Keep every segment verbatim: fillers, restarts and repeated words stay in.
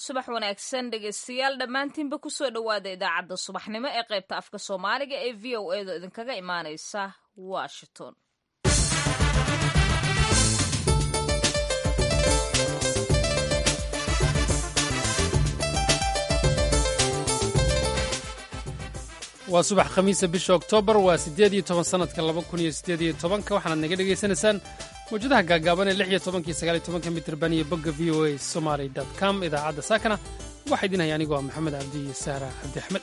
subax wanaagsan dhegaystayaal dhammaantiinba kusoo dhowaada idaacadda subaxnimo ee qaybta afka soomaaliga ee v o a da idinkaga imaanaysa washington. waa subax khamiisa bisha oktoobar waa siddeed iyo toban sannadka laba kun iyo siddeed iyo tobanka waxaanaad naga dhegaysanaysaan mawjadaha gaagaaban ee lix iyo tobanka iyo sagaal iyo tobanka mitirban iyo bogga v o a somaly dot com idaacadda saakana waxaa idin haya anigoo ah maxamed cabdi iyo sahra cabdi axmed.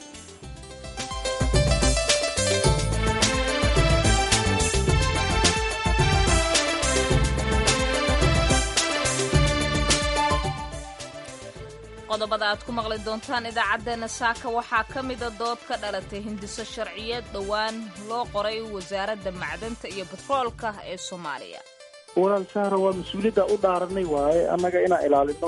qodobada aad ku maqli doontaan idaacaddeenna saaka waxaa ka mida dood ka dhalatay hindiso sharciyeed dhowaan loo qoray wasaaradda macdanta iyo batroolka ee soomaaliya. walaal sahra waa mas-uuliyadda u dhaaranay waaye annaga inaan ilaalino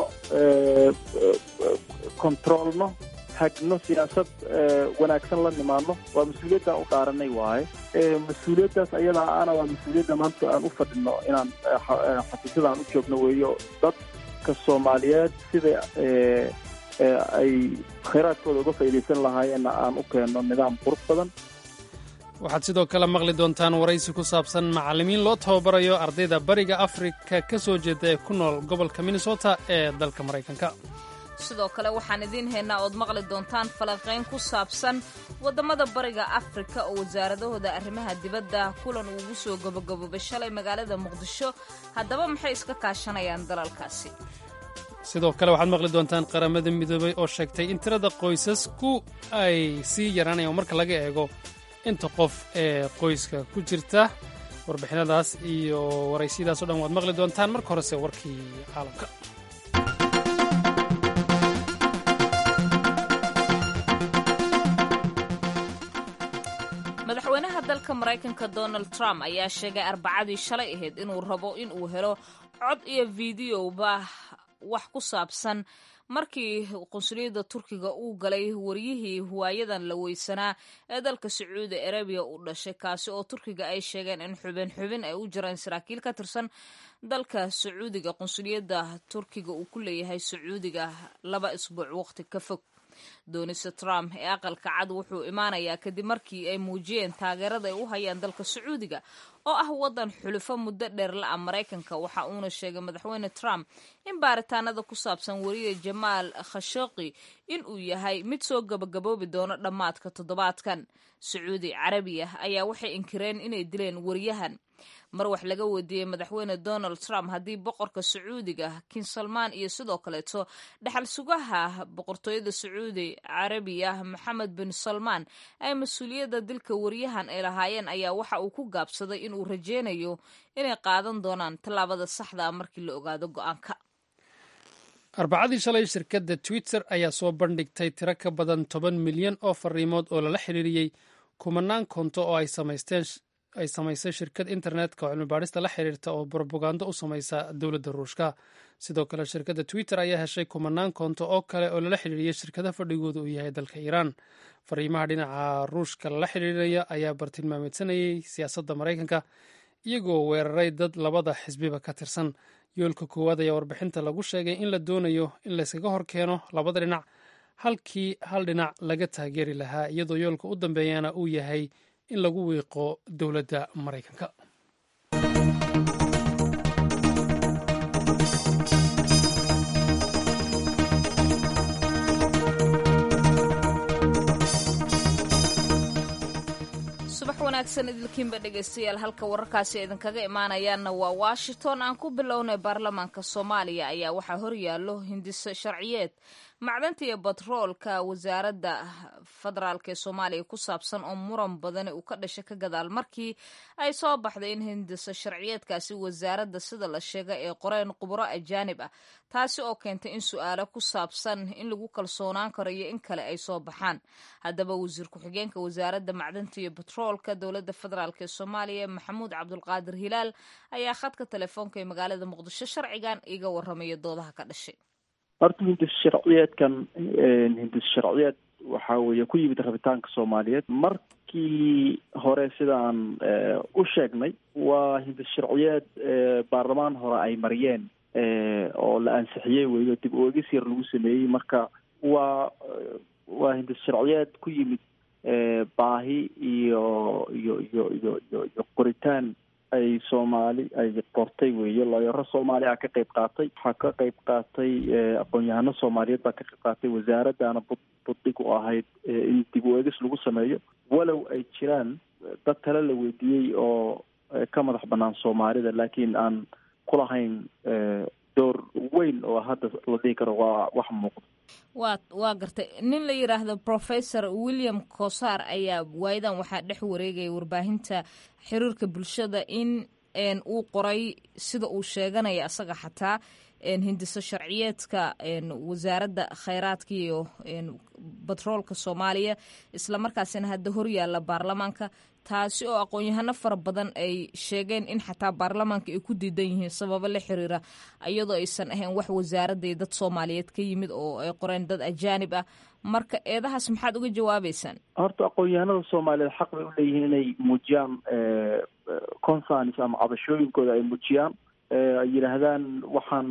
kontroolno hagno siyaasad wanaagsan la nimaadno waa mas-uuliyadda u dhaaranay waaye mas-uuliyaddaas ayadaa ana waa mas-uuliyadda maanta aan u fadhino inaan xafiisyada aan u joogno weeyo dadka soomaaliyeed sida ay khayraadkooda uga faa'iidaysan lahaayeenna aan u keenno nidaam qurux badan. waxaad sidoo kale maqli doontaan waraysi ku saabsan macallimiin loo tababarayo ardayda bariga afrika ka soo jeeda ee ku nool gobolka minnesota ee dalka maraykanka. sidoo kale waxaan idiin haynaa ood maqli doontaan falanqayn ku saabsan waddamada bariga afrika oo wasaaradahooda arrimaha dibadda kulan ugu soo gabagaboobay shalay magaalada muqdisho. haddaba maxay iska kaashanayaan dalalkaasi? sidoo kale waxaad maqli doontaan qaramada midoobay oo sheegtay in tirada qoysasku ay sii yaraanayaan marka laga eego inta qof ee qoyska ku jirta. warbixinadaas iyo waraysiyadaas o dhan waad maqli doontaan. marka horese warkii caalamka. madaxweynaha dalka maraykanka donald trump ayaa sheegay arbacadii shalay ahayd inuu rabo in uu helo cod iyo fideoba wax ku saabsan markii qunsuliyadda turkiga uu galay waryihii huwaayadan la weysanaa ee dalka sacuudi arabiya u dhashay kaasi oo turkiga ay sheegeen in xubin xubin ay u jiraan saraakiil ka tirsan dalka sacuudiga. qunsuliyadda turkiga uu ku leeyahay sacuudiga laba isbuuc waqti ka fog. doonista trump ee aqalka cad wuxuu imaanayaa kadib markii ay muujiyeen taageerada ay u hayaan dalka sacuudiga oo ah waddan xulufo muddo dheer la-a maraykanka. waxa uuna sheegay madaxweyne trump in baaritaanada ku saabsan wariye jamaal khashoggi in uu yahay mid soo gabagaboobi doono dhammaadka toddobaadkan. sacuudi carabiya ayaa waxay inkireen inay dileen wariyahan. mar wax laga weydiiyey madaxweyne donald trump haddii boqorka sacuudiga king salmaan iyo sidoo kaleeto dhaxal sugaha boqortooyada sacuudi carabiya maxamed bin salmaan ay mas-uuliyadda dilka wariyahan ay lahaayeen ayaa waxa uu ku gaabsaday inuu rajeynayo inay qaadan doonaan tallaabada saxda ah markii la ogaado go-aanka. arbacadii shalay shirkadda twitter ayaa soo bandhigtay tiro ka badan toban milyan oo fariimood oo lala xiriiriyey kumanaan konto oo ay samaysteen ay samaysay shirkad internetka oo cilmibaadhista la xiriirta oo brobagando u samaysa dowladda ruushka. sidoo kale shirkadda twitter ayaa heshay kumanaan konto oo kale oo lala xiriiriyey shirkada fadhigooda uu yahay dalka iiraan. fariimaha dhinaca ruushka lala xiriiraya ayaa bartilmaameedsanayay siyaasadda maraykanka iyagoo weeraray dad labada xisbiba ka tirsan. yoolka koowaad ayaa warbixinta lagu sheegay in la doonayo in layskaga hor keeno labada dhinac halkii hal dhinac laga taageeri lahaa, iyadoo yoolka u dambeeyana uu yahay in lagu wiiqo dowladda maraykanka. subax wanaagsan idilkiinba dhegaystayaal, halka wararkaasi idinkaga imaanayaanna waa washington. aan ku bilownay baarlamaanka soomaaliya ayaa waxaa horyaallo hindiso sharciyeed macdanta iyo batroolka wasaaradda federaalk ee soomaaliya ku saabsan oo muran badani uu ka dhashay ka gadaal markii ay soo baxday in hindiso sharciyeedkaasi wasaaradda sida la sheegay ee qoreen khuburo ajaanib ah, taasi oo keentay in su-aalo ku saabsan in lagu kalsoonaan karo iyo in kale ay soo baxaan. haddaba wasiir ku-xigeenka wasaaradda macdanta iyo batroolka dowladda federaalk ee soomaaliya maxamuud cabdulqaadir hilaal ayaa khadka telefoonka ee magaalada muqdisho sharcigan iga waramaya doodaha ka dhashay. horta hindis sharciyeedkan hindis sharciyeed waxaa weeye ku yimid rabitaanka soomaaliyeed. markii hore sidaan u sheegnay waa hindis sharciyeed baarlamaan hore ay mariyeen oo la ansixiyey weeyo dib u eegis yar lagu sameeyey. marka waa waa hindis sharciyeed ku yimid baahi iyo iyo iyo iyo iyo qoritaan ay soomaali ay qortay weeye. looyaro soomaali ah ka qayb qaatay, waxaa ka qayb qaatay aqoon-yahano soomaaliyeed baa ka qayb qaatay. wasaaraddaana buddig u ahayd in dib u eegis lagu sameeyo, walow ay jiraan dad kale la weydiiyey oo ka madax banaan soomaalida, laakiin aan ku lahayn door weyn oo hadda la dhihi karo waa wax muuqda. waa waa gartay. nin la yidhaahdo professor William Kosaar ayaa waayadan waxaa dhex wareegaya warbaahinta xiriirka bulshada in uu qoray sida uu sheeganaya asaga xataa hindiso sharciyeedka wasaaradda khayraadka iyo batroolka Soomaaliya, isla markaasina hadda horyaala baarlamaanka, taasi oo aqoon-yahano fara badan ay sheegeen in xataa baarlamaanka ay ku diidan yihiin sababo la xiriira iyadoo aysan ahayn wax wasaaradda dad Soomaaliyeed ka yimid oo ay qoreen dad ajaanib ah. marka eedahaas maxaad uga jawaabaysaan? horta aqoon-yahanada Soomaaliyeed xaq bay u leeyihiin inay muujiyaan concerns ama cabashooyinkooda ay muujiyaan, ay yidhaahdaan waxaan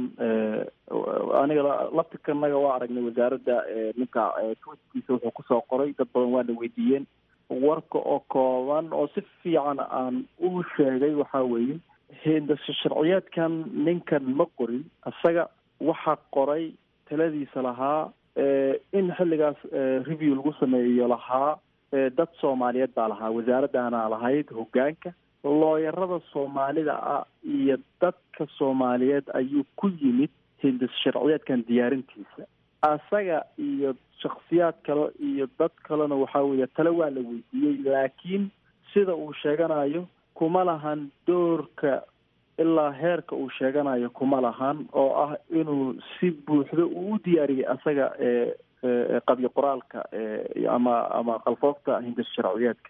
aniga laftirkanaga waa aragnay wasaaradda ninka twitkiisa wuxuu kusoo qoray, dad badan waana weydiiyeen. warka oo kooban oo si fiican aan u sheegay waxaa weeye hindasa sharciyeedkan ninkan ma qorin, isaga waxaa qoray taladiisa lahaa in xilligaas review lagu sameeyo lahaa dad Soomaaliyeed baa lahaa, wasaaraddaana lahayd hogaanka. looyarada Soomaalida ah iyo dadka Soomaaliyeed ayuu ku yimid hindis sharciyeedkan diyaarintiisa. asaga iyo shakhsiyaad kale iyo dad kalena waxaa weeye tale waa la weydiiyey, laakiin sida uu sheeganayo kuma lahan doorka ilaa heerka uu sheeganayo kuma lahan, oo ah inuu si buuxda uu u diyaariyey asaga qabyo qoraalka ama ama qalfoofta hindis sharciyeedka.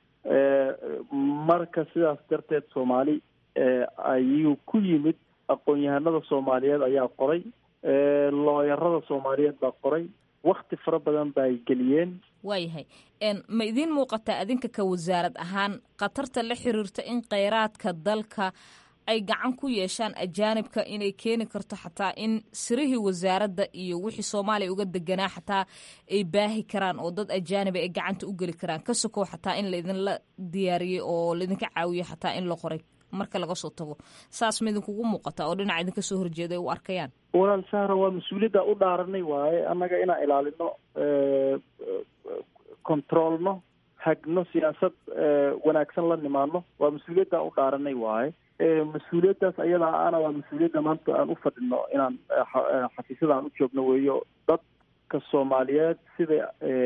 marka sidaas darteed Soomaali ayuu ku yimid, aqoon-yahanada Soomaaliyeed ayaa qoray, looyarada Soomaaliyeed baa qoray, wakti fara badan ba ay geliyeen. waayahay ma idiin muuqataa adinka ka wasaarad ahaan khatarta la xiriirta in kheyraadka dalka ay gacan ku yeeshaan ajaanibka inay keeni karto xataa in sirihii wasaaradda iyo wixii Soomaaliya uga deganaa xataa ay baahi karaan oo dad ajaaniba ay gacanta u geli karaan, ka sokow xataa in laydinla diyaariyey oo laydinka caawiyo xataa in la qoray marka laga soo tago? saas ma idinkugu muuqata oo dhinaca idinka soo horjeeda ay u arkayaan? walaal Sahra, waa mas-uuliyadda u dhaaranay waaye annaga inaan ilaalino, controlno, hagno, siyaasad wanaagsan la nimaano. waa mas-uuliyadda u dhaaranay waaye. mas-uuliyaddaas ayadaa ana waa mas-uuliyadda maanta aan u fadhino inaan xafiisyada aan u joogno weeyo. dadka Soomaaliyeed sida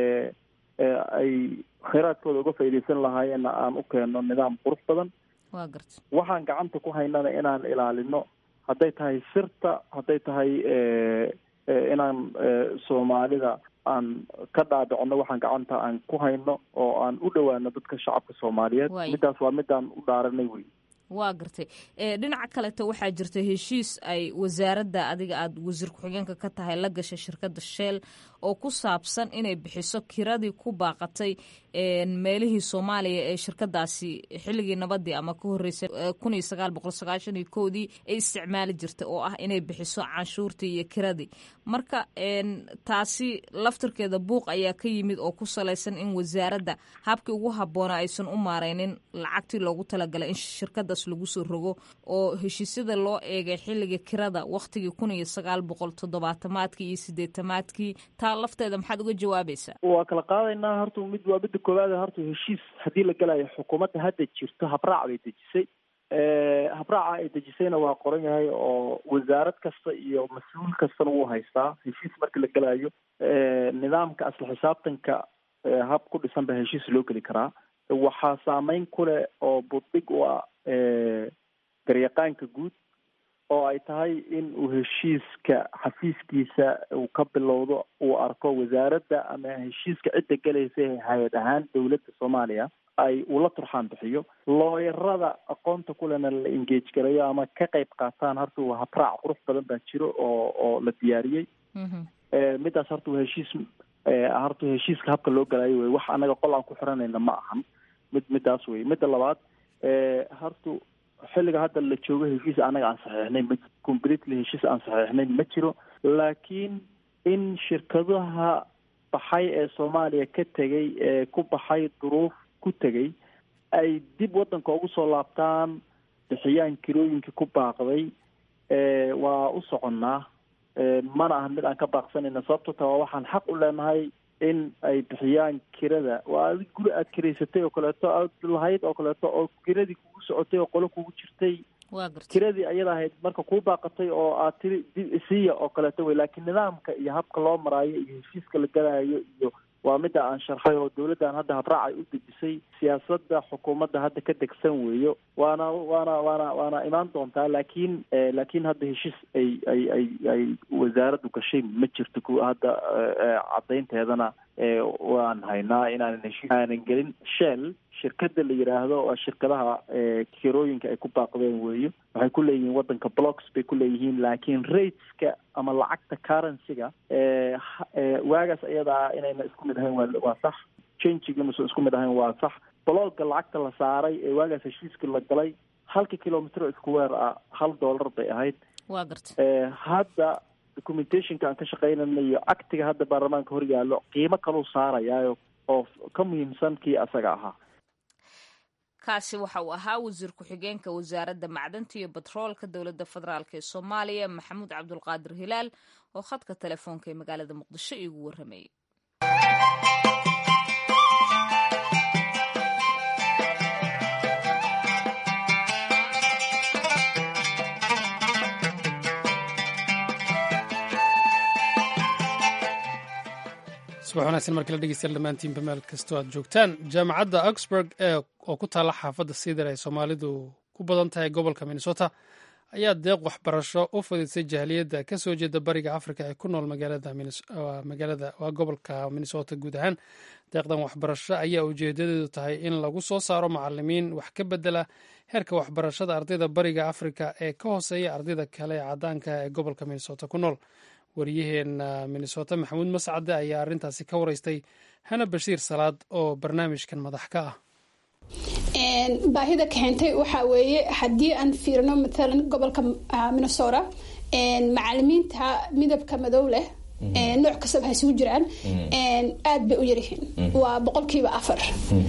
ay kheyraadkooda uga faa'iidaysan lahaayeenna aan u keenno nidaam qurux badan. waa garta. waxaan gacanta ku haynana inaan ilaalino, hadday tahay sirta, hadday tahay inaan Soomaalida aan ka dhaadhicino waxaan gacanta aan ku hayno oo aan u dhowaano dadka shacabka Soomaaliyeed. middaas waa midaan u dhaaranay wey. waa gartay. dhinaca kaleto waxaa jirta heshiis ay wasaaradda adiga aada wasiir ku-xigeenka ka tahay la gashay shirkadda Shell oo ku saabsan inay bixiso kiradii ku baaqatay meelihii Soomaaliya ee shirkadaasi xilligii nabadii ama ka horreysay kun iyo sagaal boqol sagaashan iyo kowdii ay isticmaali jirtay, oo ah inay bixiso canshuurtii iyo kiradii. marka taasi laftirkeeda buuq ayaa ka yimid oo ku salaysan in wasaaradda habkii ugu habboona aysan u maareynin lacagtii loogu talagalay in shirkadaas lagu soo rogo, oo heshiisyada loo eegay xilliga kirada waktigii kun iyo sagaal boqol toddobaatamaadkii iyo sideetamaadkii. taa lafteeda maxaad uga jawaabaysaa? waa kala qaadaynaa. horta mid waa midda koowaad. horta heshiis haddii la galayo xukuumadda hadda jirto habraac bay dejisay. habraaca ay dejisayna waa qoran yahay oo wasaarad kasta iyo mas-uul kastana wuu haystaa. heshiis marka la galayo nidaamka asla xisaabtanka hab ku dhisan ba heshiis loo geli karaa. waxaa saameyn ku leh oo buddig u ah garyaqaanka guud, oo ay tahay in uu heshiiska xafiiskiisa uu ka bilowdo, uu arko wasaaradda ama heshiiska cidda galaysa hay-ad ahaan dowladda Soomaaliya ay uu la turxaan bixiyo. looyarada aqoonta kulena la engage garayo ama ka qayb qaataan. horta waa habraac qurux badan baa jiro oo oo la diyaariyey. middaas horta waa heshiis horta heshiiska habka loo galayo wey. wax anaga qol aan ku xiranayna ma ahan. mid middaas wey. midda labaad horta xilliga hadda la joogo heshiis anaga aan saxiixnay ma completely heshiis aan saxiixnay ma jiro, laakiin in shirkadaha baxay ee soomaaliya ka tegay ee ku baxay duruuf ku tegay ay dib waddanka ugu soo laabtaan, bixiyaan kirooyinkii ku baaqday, waa u soconnaa, mana aha mid aan ka baaqsanayna. sababto ta waa waxaan xaq u leenahay in ay bixiyaan kirada. waa guri aad kiraysatay oo kaleeto aad lahayd oo kaleeto oo kiradii kugu socotay oo qolo kugu jirtay, kiradii ayada ahayd marka kuu baaqatay oo aad tiri siiya oo kaleeto wey. laakiin nidaamka iyo habka loo maraayo iyo heshiiska la galaayo iyo waa midda aan sharxay oo dawladdan hadda habraacay u dejisay, siyaasadda xukuumadda hadda ka degsan weeyo, waana waana waana waana imaan doontaa. laakiin laakiin hadda heshiis ay ay ay ay wasaaraddu gashay ma jirto. ku hadda caddaynteedana waan haynaa inaanan heshiis aanan gelin. shell shirkadda la yidhaahdo waa shirkadaha kirooyinka ay ku baaqdeen weeyo, waxay ku leeyihiin waddanka blocks bay ku leeyihiin, laakiin rateska ama lacagta currency-ga waagaas ayadaa inayna isku mid ahayn waa sax, changigi mase isku mid ahayn waa sax. baloolka lacagta la saaray ee waagaas heshiiska la galay halka kilomitr square ah hal dollar bay ahayd. waa garta hadda documentationka aan ka shaqaynayna iyo actiga hadda baarlamaanka hor yaallo qiimo kaluu saarayaayo oo ka muhiimsan kii asaga ahaa. kaasi waxa uu ahaa wasiir ku-xigeenka wasaaradda macdanta iyo batroolka dowladda federaalk ee soomaaliya maxamuud cabdulqaadir hilaal oo khadka telefoonka ee magaalada muqdisho iigu warramayay. subax wanaagsan markala dhegeystayaal dhammaantiinba meel kastoo aad joogtaan. jaamacadda oxburg ee oo ku taalla xaafadda siidar ay soomaalidu ku badan tahay gobolka minnesota ayaa deeq waxbarasho u fudisay jahliyadda ka soo jeeda bariga afrika ee ku nool magaalada waa gobolka minnesota guud ahaan. deeqdan waxbarasho ayaa ujeedadeedu tahay in lagu soo saaro macalimiin wax ka bedela heerka waxbarashada ardayda bariga afrika ee ka hooseeya ardayda kale ee caddaanka ee gobolka minnesota ku nool. wariyaheena minnesota maxamuud mascade ayaa arrintaasi ka wareystay hana bashiir salaad oo barnaamijkan madax ka ah. baahida keentay waxaa weeye haddii aan fiirino matalan gobolka minnesota macalimiinta midabka madow leh nooc kastaba ha isugu jiraan aad bay u yaryihiin, waa boqolkiiba afar.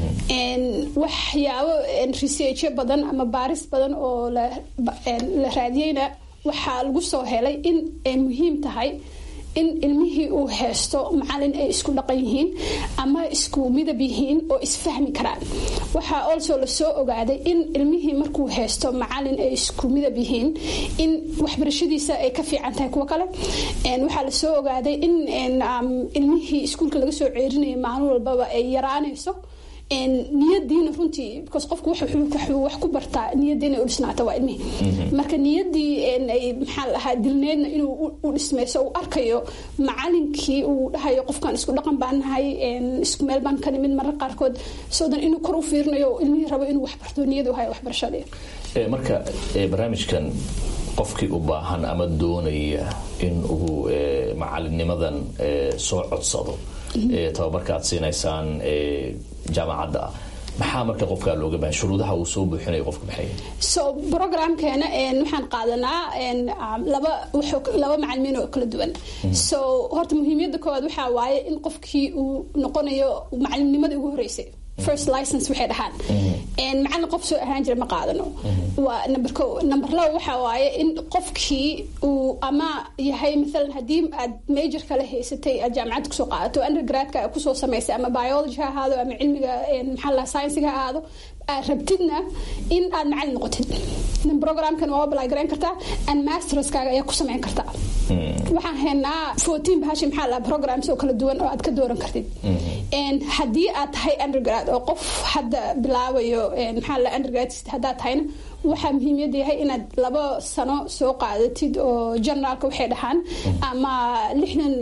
waxyaabo researchyo badan ama baaris badan oo la raadiyeyna waxaa lagu soo helay in ay muhiim tahay in ilmihii uu haysto macalin ay isku dhaqan yihiin ama isku midab yihiin oo isfahmi karaan. waxaa also lasoo ogaaday in ilmihii markuu haysto macalin ay isku midab yihiin in waxbarashadiisa ay ka fiican tahay kuwa kale. waxaa lasoo ogaaday in ilmihii iskuulka laga soo ceerinaya maalin walbaba ay yaraanayso niyadiina runtii because qofku wuxuu wax ku bartaa niyadiina u dhisnaata waa ilmihi. marka niyadii ay maxaa lahaa dilneedna inuu u dhismayso uu arkayo macalinkii uu dhahayo qofkan isku dhaqan baan nahay, isku meel baan ka nimid marar qaarkood soodan inuu kor u fiirinayo ilmihii rabo inuu wax barto niyadu hayo waxbarashadii. marka barnaamijkan qofkii u baahan ama doonaya in uu macalinnimadan soo codsado tababarka aad siinaysaan jaamacadda maxaa marka qofka looga baahan shuruudaha uu soo buuxinayo qofka maxay so programkeena waxaan qaadanaa laba laba macalimiin oo kala duwan. so horta muhiimada koowaad waxaa waaye in qofkii uu noqonayo macalimnimada ugu horeysay first license waxay dhahaan macalin qof soo ahaan jira ma qaadano. waa number ko. number laba waxaa waaye in qofkii uu ama yahay maalan haddii aad major kale haysatay aad jaamacadda kusoo qaadato undergradka kusoo samaysay ama biology ha ahaado ama cilmiga maxaa la science-ga ha ahaado aad rabtidna in aad macalin noqotid programkan waa apply gareyn kartaa and masterskaaga ayaa ku samayn kartaa. waxaan haynaa fourteen bahashi maxaa la programs oo kala duwan oo aad ka dooran kartid. haddii aad tahay undergrad oo qof hadda bilaabayo maxaa la undergrad haddaad tahayna waxaa muhiimiyadda yahay inaad laba sano soo qaadatid oo generalka waxay dhahaan ama lixdan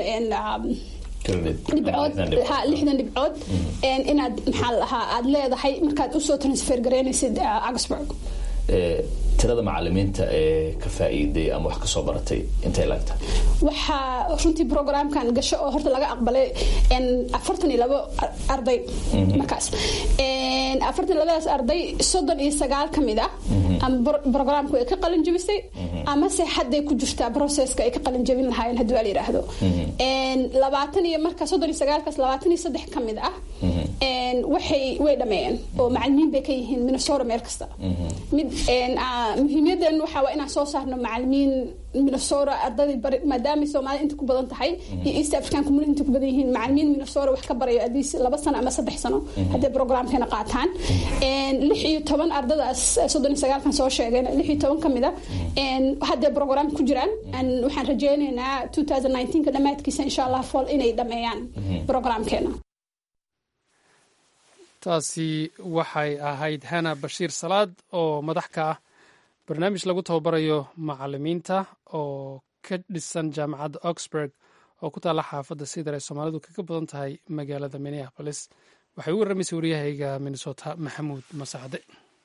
dhibcood ha lixdan dhibcood inaad maxaa lahaa aad leedahay markaad usoo transfer gareynaysid Augsburg. tirada macalimiinta ee ka faa'iiday ama wax ka soo baratay intay laagta waxaa runtii programkan gasho oo horta laga aqbalay afartan iyo labo arday markaas afartan iyo labadaas arday soddon iyo sagaal ka mid ah ama programku ay ka qalin jabisay ama se hadday ku jirtaa processka ay ka qalin jabin lahaayeen haddii waa la yidhaahdo labaatan iyo marka soddon iyo sagaalkaas labaatan iyo saddex ka mid ah waxay way dhameeyeen oo macalimiin bay ka yihiin Minnesota meel kasta mid muhiimadan waxa waa inaan soo saarno macalimiin Minnesota ardayda maadaama Soomaaliya inta ku badan tahay iyo East African community inta ku badan yihiin macalimiin Minnesota wax ka barayo adiis laba sano ama saddex sano haddii programkeena qaataan lix iyo toban ardaydaas soddon iyo sagaalkan soo sheegeen lix iyo toban ka mid ah haddii program ku jiraan waxaan rajaynaynaa twenty nineteen ka dhamaadkiisa insha Allah fall inay dhameeyaan programkeena. taasi waxay ahayd Hana Bashiir Salaad oo madax ka ah barnaamij lagu tababarayo macallimiinta oo ka dhisan jaamacadda Oxford oo ku taala xaafadda Sidar ee Soomaalidu kaga badan tahay magaalada Minneapolis. waxay u waramaysay wariyahayga Minnesota Maxamuud Masaxde.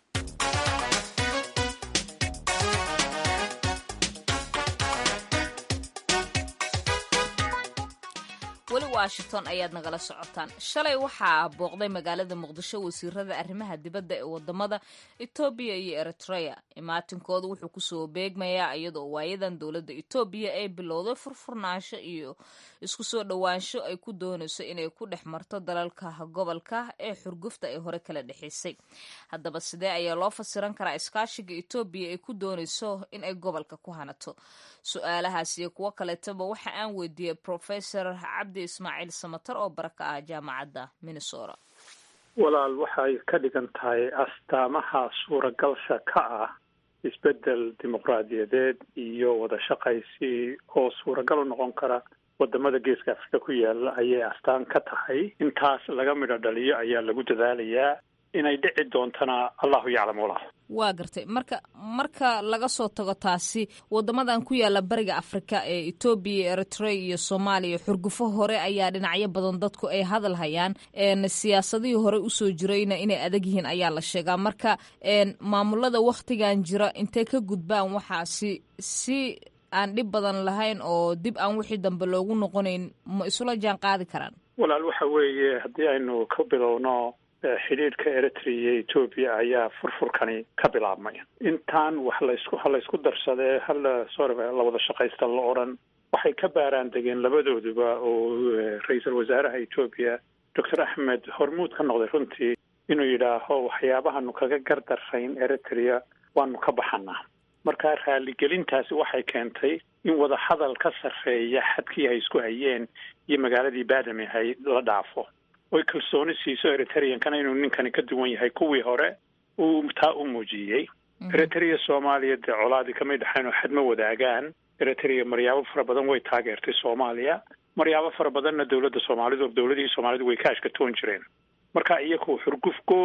weli Washington ayaad nagala socotaan. Shalay waxaa booqday magaalada Muqdisho wasiirada arrimaha dibadda ee wadamada Ethiopia iyo Eritrea. Imaatinkoodu wuxuu ku soo beegmayaa iyadoo waayadan dowladda Ethiopia ay bilowday furfurnaansho iyo isku soo dhawaansho ay ku doonayso inay ku dhex marto dalalka gobolka ee xurgufta ay hore kala dhaxaysay. Haddaba sidee ayaa loo fasiran karaa iskaashiga Ethiopia ay ku doonayso in ay gobolka ku hanato? Su'aalahaas iyo kuwo kaleetaba waxa aan weydiiyay Professor Cabdi Ismaaciil Samatar oo baraka ah jaamacadda Minnesota. walaal waxay ka dhigan tahay astaamaha suuragalsha ka ah isbedel dimuqraadiyadeed iyo wada shaqaysi oo suuragal u noqon kara wadamada geeska Afrika ku yaala ayay astaan ka tahay. intaas laga midho dhaliyo ayaa lagu dadaalayaa inay dhici doontana Allahu yaclam walaal. waa gartay marka marka laga soo tago taasi wadamadan ku yaala bariga Afrika ee Ethiopia, Eritrea iyo Soomaaliya xurgufo hore ayaa dhinacyo badan dadku ay hadal hayaan een siyaasadii hore u soo jirayna inay adag yihiin ayaa la sheegaa. marka een maamulada waqtigan jira intee ka gudbaan waxaasi si aan dhib badan lahayn oo dib aan wixii dambe loogu noqonayn ma isula jaan qaadi karaan? walaal waxa weeye haddii aynu ka bilowno xidhiidhka Eritrea iyo Ethiopia ayaa furfurkani ka bilaabmay. intaan wax la isku hal isku darsaday hal soo la wada shaqaysta la oran waxay ka baaraan degeen labadooduba oo ra'iisul wasaaraha Ethiopia Doctor Ahmed Hormuud ka noqday runtii inuu yidhaaho waxyaabahan kaga gardarsayn Eritrea waanu ka baxanaa. marka raaligelintaasi waxay keentay in wada hadal ka sarreeya xadkii ay isku hayeen iyo magaaladii Baadame ay la dhaafo. way kalsooni siiso Eritreankana inuu ninkani ka duwan yahay kuwii hore uu taa u muujiyey. Eritrea Soomaaliya dee colaadii kamay dhaxayn oo xadma wadaagaan. Eritrea maryaabo fara badan way taageertay Soomaaliya, maryaabo fara badanna dowladda Soomaalidu dowladii Soomaalidu way ka ashkatoon jireen. marka iyagu xurgufko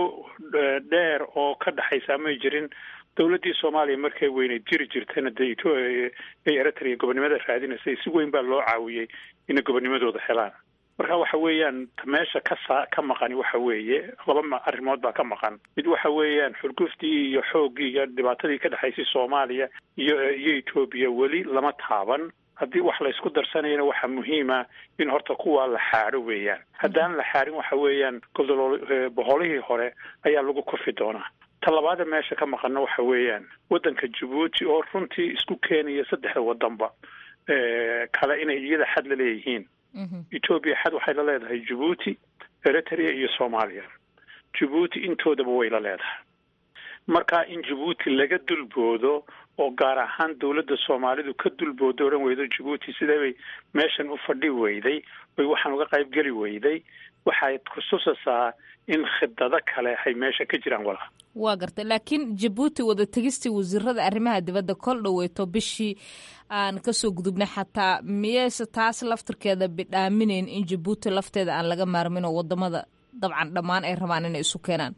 dheer oo ka dhaxaysa ma jirin. dowladii Soomaaliya markay weyneyd jiri jirtayna dee Eritrea gobonimada raadinaysay si weyn baa loo caawiyey inay gobonimadooda helaan. marka waxa weeyaan meesha ka saa ka maqan waxa weeye laba arrimood baa ka maqan. mid waxa weeyaan xurguftii iyo xoogii iyo dhibaatadii ka dhaxaysay Soomaaliya iyo iyo Ethiopia weli lama taaban. haddii wax la isku darsanayna waxa muhiima in horta kuwa la xaaro weeyaan. haddaan la xaarin waxa weeyaan boqolihii hore ayaa lagu kofi doonaa. talabaada meesha ka maqanna waxa weeyaan wadanka Djibouti oo runtii isku keenaya saddexda wadanba ee kala inay iyada xad la leeyihiin. Ethiopia xad waxay la leedahay Djibouti, Eritrea iyo Soomaaliya. Djibouti intoodaba way la leedahay. marka in Djibouti laga dulboodo oo gaar ahaan dowladda Soomaalidu ka dulboodo oran weydo Djibouti sidee meeshan u fadhi weyday way waxaan uga qayb gali weyday waxay xusuusasaa in khidada kale ay meesha ka jiraan walaal. waa gartay laakiin Djibouti wada tagistii wasiirada arrimaha dibadda kol dhaweeto bishii aan ka soo gudubnay xataa miyayse taas laftirkeeda bidhaaminayn in Djibouti lafteeda aan laga maarmin oo wadamada dabcan dhammaan ay rabaan inay isu keenaan?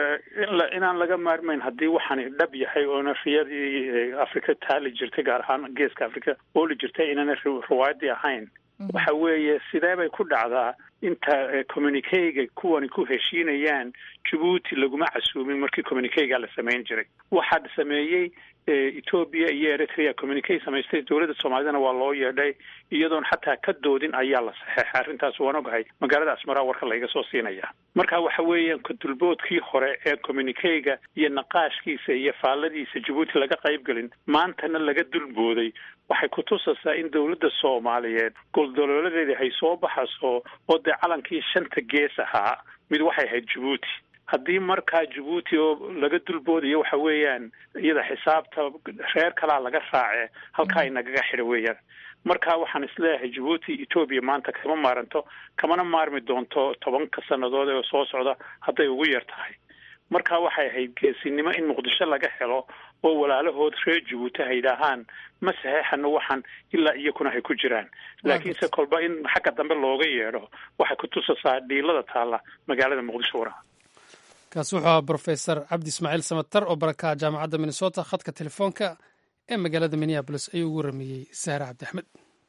inaan laga maarmayn haddii waxaan dhab yahay oona riyadii Afrika taali jirtay gaar ahaan geeska Afrika ooli jirtay inaan riwaayadii ahayn. waxa weeye sidee bay ku dhacdaa inta communiquega kuwani ku heshiinayaan Djibouti laguma casuumin markii communiquega la samayn jiray. waxaa sameeyey etoobiya iyo eritrea communicay samaystay dowladda soomaalidana waa loo yeedhay iyadoon xataa ka doodin ayaa la saxeexay arrintaas waan ogahay magaalada asmara warka layga soo siinaya marka waxa weeyaan kadulboodkii hore ee communicayga iyo naqaashkiisa iyo faalladiisa jabuuti laga qayb gelin maantana laga dulbooday waxay ku tusaysaa in dowladda soomaaliyeed goldolooladeedii hay soo baxayso oo dee calankii shanta gees ahaa mid waxay ahayd jabuuti haddii markaa jabuuti oo laga dulboodayo waxa weeyaan iyada xisaabta reer kalaa laga raace halkaa inagaga xidha weeyaan marka waxaan isleeyahay jabuuti etoobiya maanta kama maaranto kamana maarmi doonto tobanka sannadood ee soo socda hadday ugu yar tahay marka waxay ahayd geesinimo in muqdisho laga helo oo walaalahood reer jabuuti hay dhahaan ma saxeexano waxaan ilaa iyakuna hay ku jiraan laakiinse kolba in xagga dambe looga yeedho waxay ku tusaysaa dhiilada taalla magaalada muqdisho waraha kaasi wuxuu ahaa brofesor cabdi ismaaciil samatar oo baraka jaamacadda minnesota khadka telefoonka ee magaalada minneabolis ayuu ugu ramiyey sahre cabdi axmed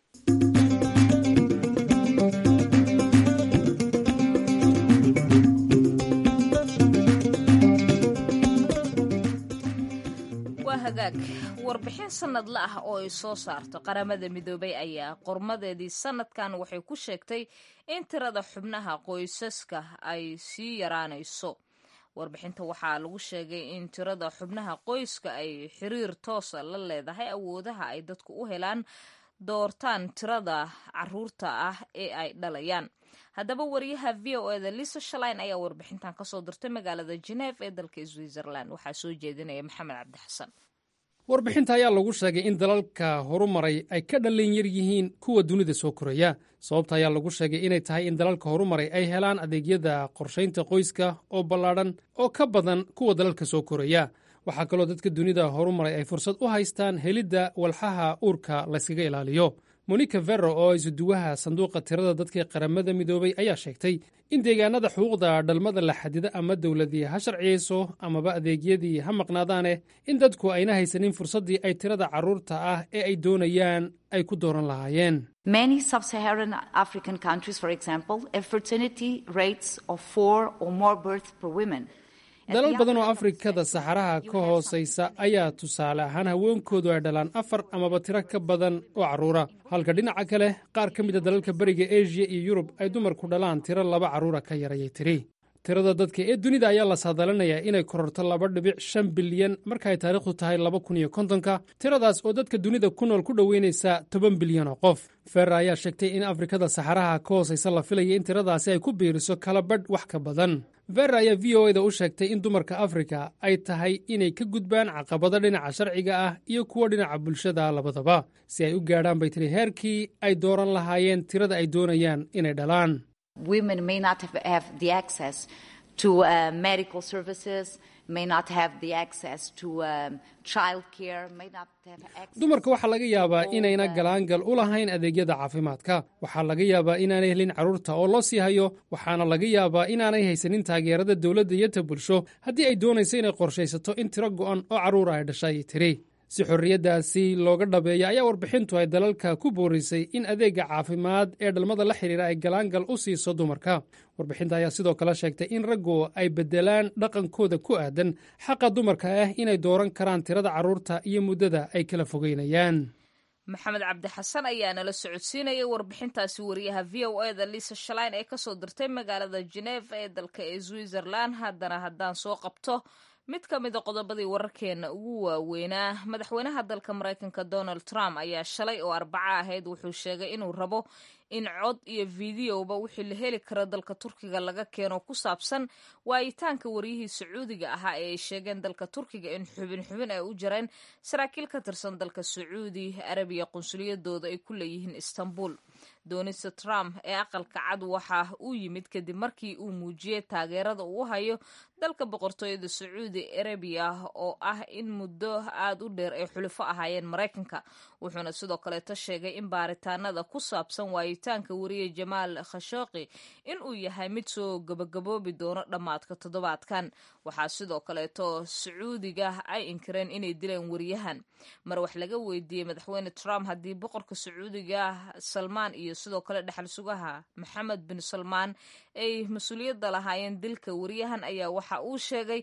waa hagaag warbixin sanadle ah oo ay soo saarto qaramada midoobay ayaa qormadeedii sanadkan waxay ku sheegtay in tirada xubnaha qoysaska ay sii yaraanayso warbixinta waxaa lagu sheegay in tirada xubnaha qoyska ay xiriir toosa la leedahay awoodaha ay dadku u helaan doortaan tirada caruurta ah ee ay dhalayaan haddaba wariyaha v o eda lisa shalain ayaa warbixintan kasoo dirtay magaalada geneef ee dalka switzerland waxaa soo jeedinaya maxamed cabdi xasan warbixinta ayaa lagu sheegay in dalalka horumaray ay ka dhalin yar yihiin kuwa dunida soo koraya sababta ayaa lagu sheegay inay tahay in dalalka horumaray ay helaan adeegyada qorshaynta qoyska oo ballaadhan oo ka badan kuwa dalalka soo koraya waxaa kaloo dadka dunida horumaray ay fursad u haystaan helidda walxaha uurka layskaga ilaaliyo monica verro oo isuduwaha sanduuqa tirada dadka qaramada midoobay ayaa sheegtay in deegaanada xuquuqda dhalmada la xadida ama dowladii ha sharciyeyso amaba adeegyadii ha maqnaadaaneh in dadku ayna haysanin fursaddii ay tirada carruurta ah ee ay doonayaan ay ku dooran lahaayeen Many sub-Saharan African countries, for example, have fertility rates of four or more births per woman. dalal badan oo afrikada saxaraha ka hoosaysa ayaa tusaale ahaan haweenkoodu ay dhalaan afar amaba tiro ka badan oo carruura halka dhinaca kale qaar ka mida dalalka beriga asia iyo yurub ay dumarku dhalaan tiro laba carruura ka yarayay tiri tirada dadka ee dunida ayaa la saadaalinayaa inay kororto laba dhibic shan bilyan marka ay taariikhdu tahay laba kun iyo kontonka tiradaas oo dadka dunida ku nool ku dhoweynaysa toban bilyan oo qof ferra ayaa sheegtay in afrikada saxaraha ka hoosaysa la filaya in tiradaasi ay ku biiriso kala badh wax ka badan verra ayaa v o eda u sheegtay in dumarka afrika ay tahay inay ka gudbaan caqabado dhinaca sharciga ah iyo kuwo dhinaca bulshada labadaba si ay u gaadhaan bay tiri heerkii ay dooran lahaayeen tirada ay doonayaan inay dhalaan Women may not have, have the access to uh, medical services, may not have the access to um, child care, may not have access. dumarka waxaa laga yaabaa inayna galaangal u lahayn adeegyada caafimaadka waxaa laga yaabaa inaanay helin carruurta oo loo sii hayo waxaana laga yaabaa inaanay haysanin taageerada dowladda iyo ta bulsho haddii ay doonayso inay qorshaysato in tiro go'an oo carruura ay dhashay tiri si xorriyaddaasi looga dhabeeya ayaa warbixintu ay dalalka ku boorisay in adeegga caafimaad ee dhalmada la xidhiira ay galaangal u siiso dumarka warbixinta ayaa sidoo kale sheegtay in raggu ay beddelaan dhaqankooda ku aadan xaqa dumarka ah inay dooran karaan tirada carruurta iyo muddada ay kala fogeynayaan maxamed cabdi xasan ayaa nala socodsiinayay warbixintaasi wariyaha v o eda lisa shalain ee kasoo dirtay magaalada geneef ee dalka ee switzerland haddana haddaan soo qabto mid ka mid a qodobadii wararkeena ugu waaweynaa madaxweynaha dalka maraykanka donald trump ayaa shalay oo arbaco ahayd wuxuu sheegay inuu rabo in cod iyo fideoba wixii la heli karo dalka turkiga laga keeno ku saabsan waayitaanka waryihii sacuudiga ahaa ee ay sheegeen dalka turkiga in xubin xubin ay u jareen saraakiil ka tirsan dalka sacuudi arabiya qunsuliyadooda ay ku leeyihiin istanbul doonista trump ee aqalka cad waxa uu yimid kadib markii uu muujiyey taageerada uu hayo dalka boqortooyada sacuudi arabiya oo ah in muddo aada u dheer ay xulufo ahaayeen maraykanka wuxuuna sidoo kaleeto sheegay in baaritaanada ku saabsan waayitaanka wariye jamaal khashooqi in uu yahay mid soo gabagaboobi doono dhammaadka toddobaadkan waxaa sidoo kaleeto sacuudiga ay inkireen inay dileen wariyahan mar wax laga weydiiyey madaxweyne trump haddii boqorka sacuudiga salmaan iyo sidoo kale dhexal sugaha maxamed bin salmaan ay mas-uuliyadda lahaayeen dilka wariyahan ayaa waxa uu sheegay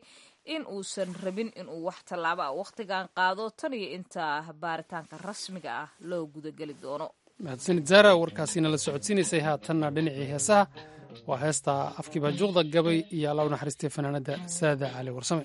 in uusan rabin inuu wax tallaabo ah wakhtigan qaado tan iyo inta baaritaanka rasmiga ah loo gudageli doono. mahadsanid zaara, warkaasina la socodsiinaysay. haatanna dhinacii heesaha waa heesta afkii baajuuqda gabay iyo alla u naxariistay fanaanada saada cali warsame.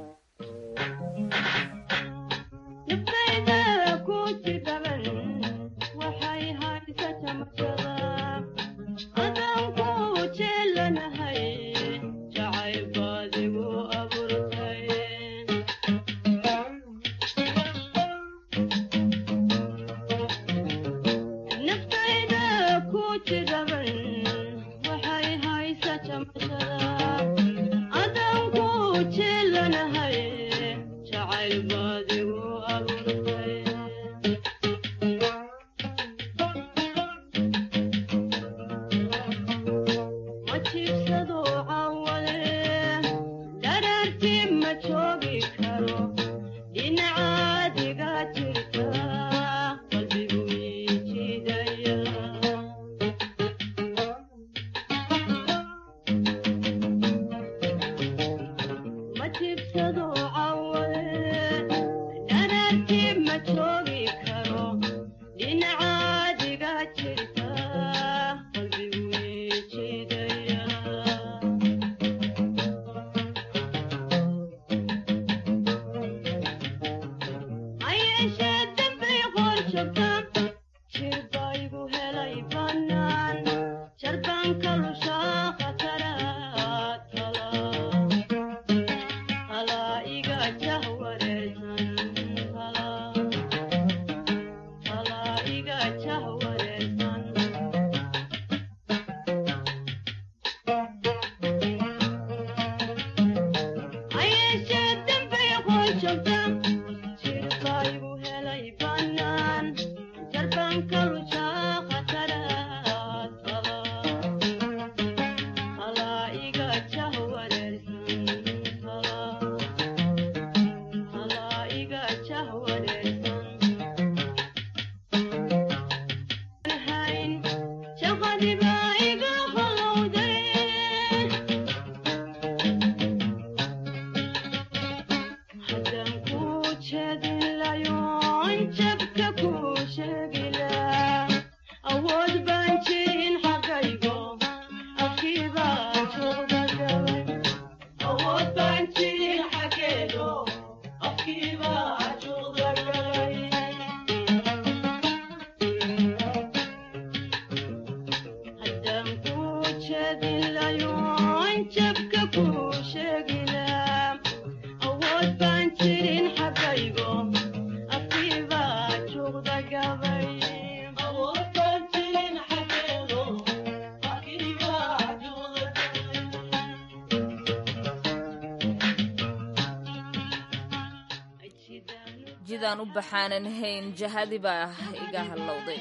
jidaan u baxaanan hayn jahadi baa iga halowday.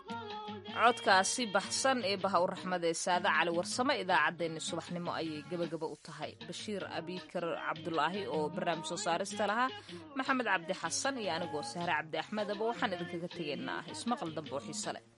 codkaasi baxsan ee baha u raxmadee saada cali warsame idaacaddeenni subaxnimo ayay gebagaba u tahay. bashiir abikar cabdulaahi oo barnaamij soo saarista lahaa, maxamed cabdi xasan iyo anigoo sahre cabdi axmedaba waxaan idinkaga tegaynaa ismaqal dambe oo xiise leh.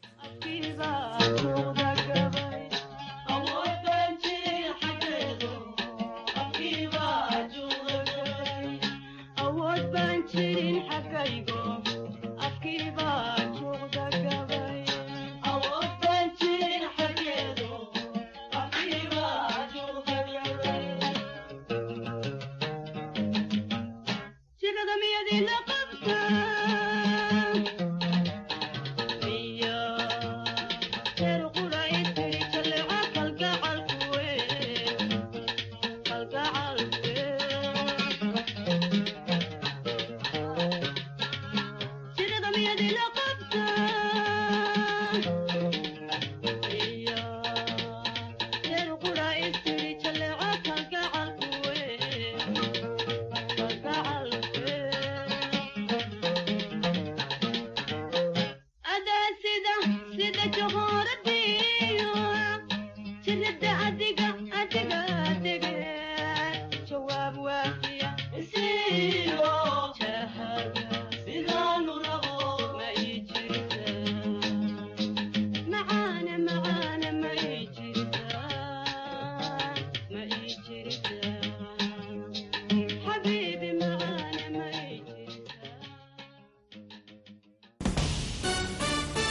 Miyadina